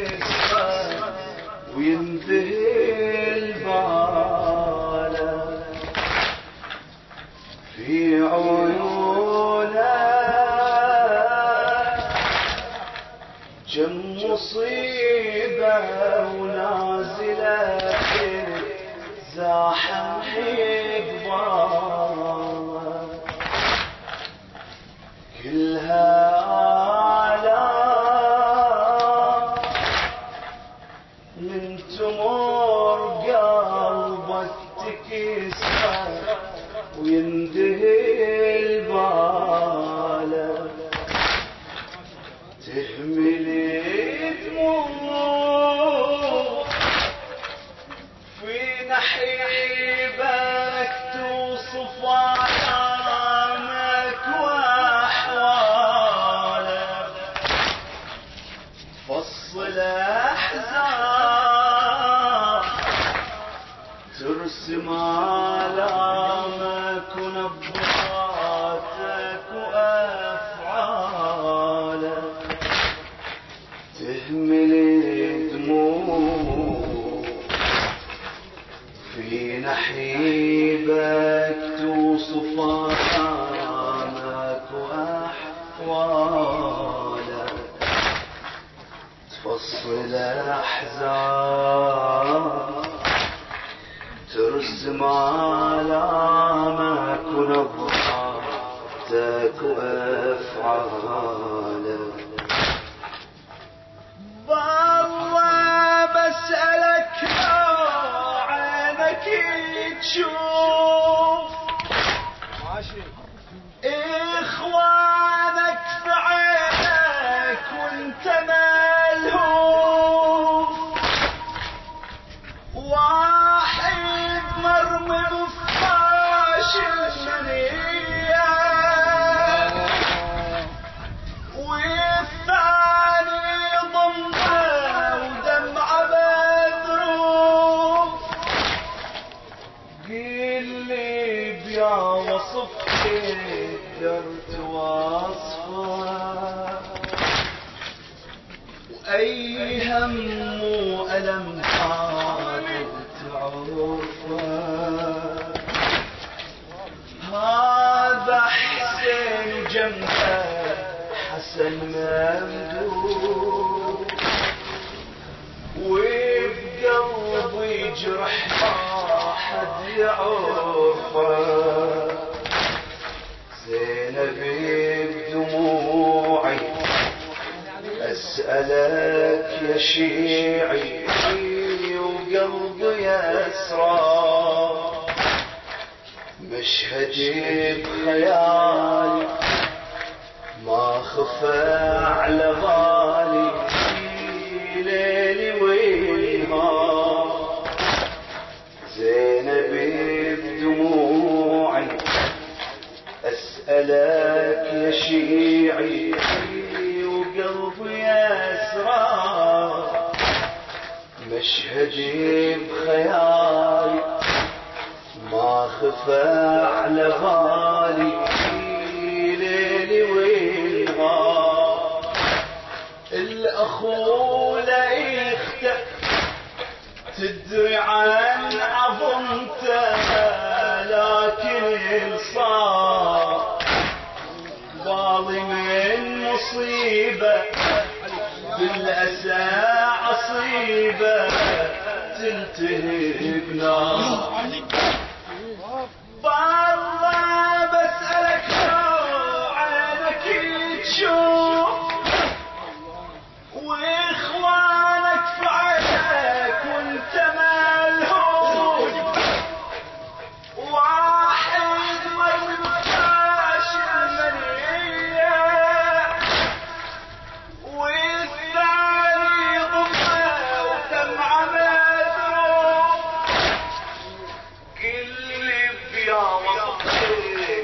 يسمع وينذهل باله في عيونه كم مصيبة ونازلة زاحم قباله كلها آلام من تمر قلبك تكسر ويندهل باله تهمل دموع في نحيبك توصف آلامك وأحوالك تفصل أحزان ترسم آلامك ونبضاتك وأفعالك تهمل دموع في نحيبك توصف آلامك وأحوالك تفصل أحزان ترسم آلامك ونبضاتك وأفعالك والله بسألك عينك تشوف إخوانك في عينك وانت ملهوف واحد مرمي بفراش المنية والثاني ضمه ودمعه مذروف قل لي بيا وصف تقدر توصفه وأي هم وألم قادر تعرفه هذا حسين وجنبه حسن ممدود وبقلبي جرح ما حد يعرفه زينبي بدموعي أسألك يا شيعي وقلبي يسرى مشهدي بخيالي ما خفى على بالي ليلي ونهار زينبي بدموعي أسألك يا شيعي وقلبي يسرى مشهدي بخيالي ما خفى على بالي ليلي ونهار الأخو لا يختفي تدري عن عظمته لكن الصار بالي من مصيبة بالأسى عصيبة تنتهي بنار بالله بسألك عينك تشوف واخوانك في عينك وانت ملهوف واحد مرمي بفراش المنية والثاني ضمه ودمعه مذروف كل بيا وصف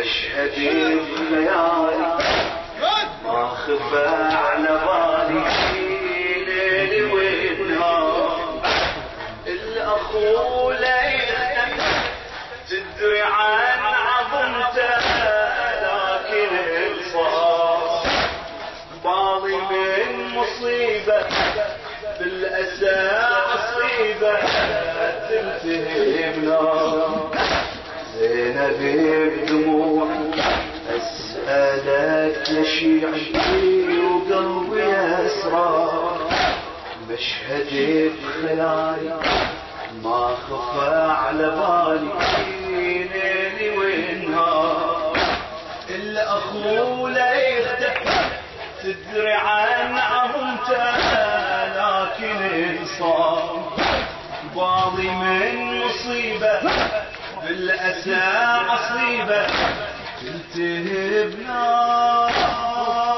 مشهدي بخيالي ما خفى على بالي ليل ونهار الأخو لا يختفي تدري عن عظمته لكن الصار باضي من مصيبة بالأسى عصيبة تنتهي بنار زينب بدموعي أسألك لشيعتي وقلبي أسرار مشهدي بخيالي ما خفى على بالي ليلي ونهار الأخو لا يختفي تدري عن عظمته لكن صار باضي من مصيبة بالأسى عصيبة تنتهي بنار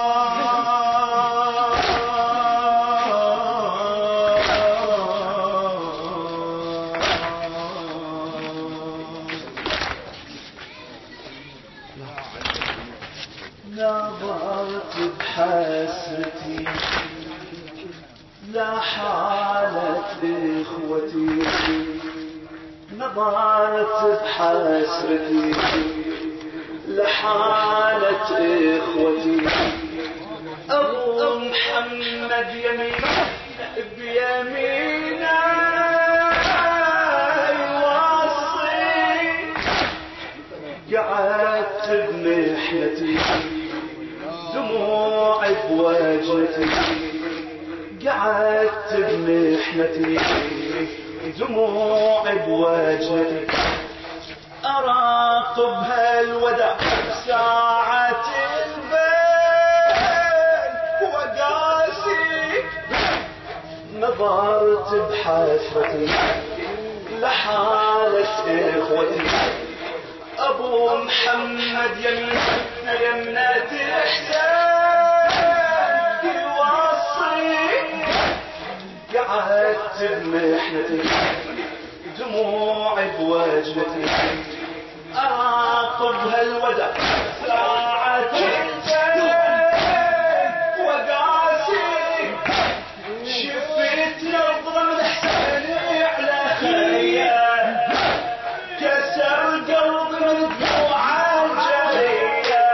نظرت بحسرتي لا حالة إخوتي نظرت بحسرتي لحالة إخوتي أبو محمد يمين بيمينه يوصي قعدت بمحنتي دموعي بوجهتي قعدت بمحنتي دموعي بوجهتي أراقب هالوداع ساعة البين وقاسي نظرت بحسرتي لحالة إخوتي أبو محمد يمنة إحسان يوصي قعدت بمحنتي دموعي بوجهتي أراقب هالوداع ساعة البين وقاسي شفت نظرة من حسيني على خيال كسر قلبي من دموع الجرية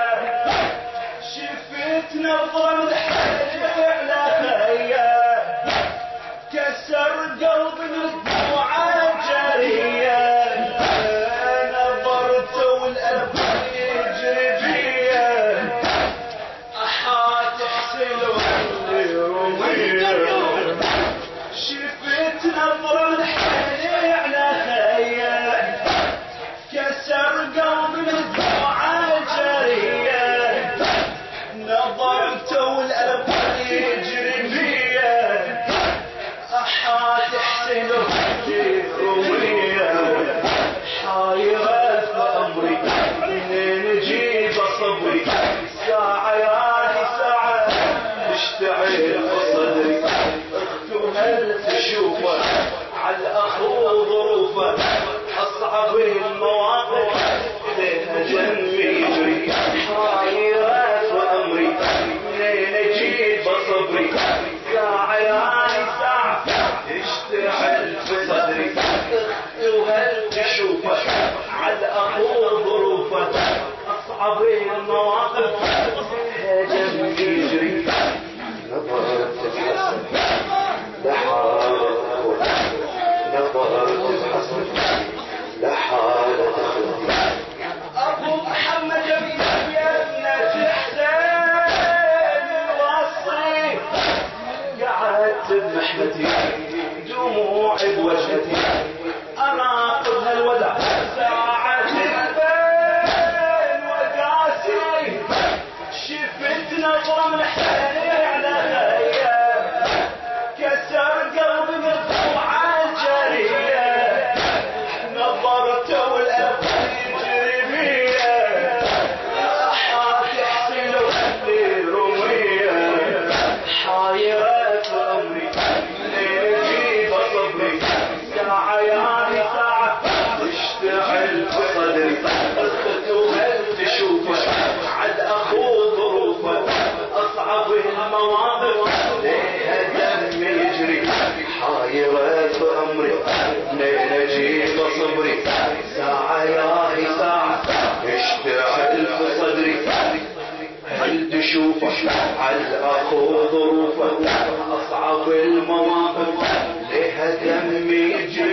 شفت نظرة من حسيني على خيال كسر قلبي من دموع الجرية نظرت والقلب يجري بيا أحات حسين والرومية شفت نظرة من حسيني على خيال كسر قلبي من دموع الجرية نظرت والقلب يجري بيا أحات حسين رومية حايرة في أمري منين أجيب صبري ساعة يعني ساعة تشتعل في صدري اختو هل تشوفه على الأخو ظروفه أصعب المواقف إليها جنبي يجري حايرة في أمري منين أجيب صبري ساعة يعني ساعة تشتعل في صدري اختو هل تشوفه على الأخو ظروفه أصعب المواقف جنبي يجري نظرت الحسن لحالة أخوتي نظرت الحسن لحالة أخوتي أبو محمد يمنة إحسان وصي قعدت بمحنتي دموعي بوجهتي أراقب هالوداع ساعة البين وقاسي صدري هل تشوفك على الأخو ظروفك أصعب المواقف لها دمي يجري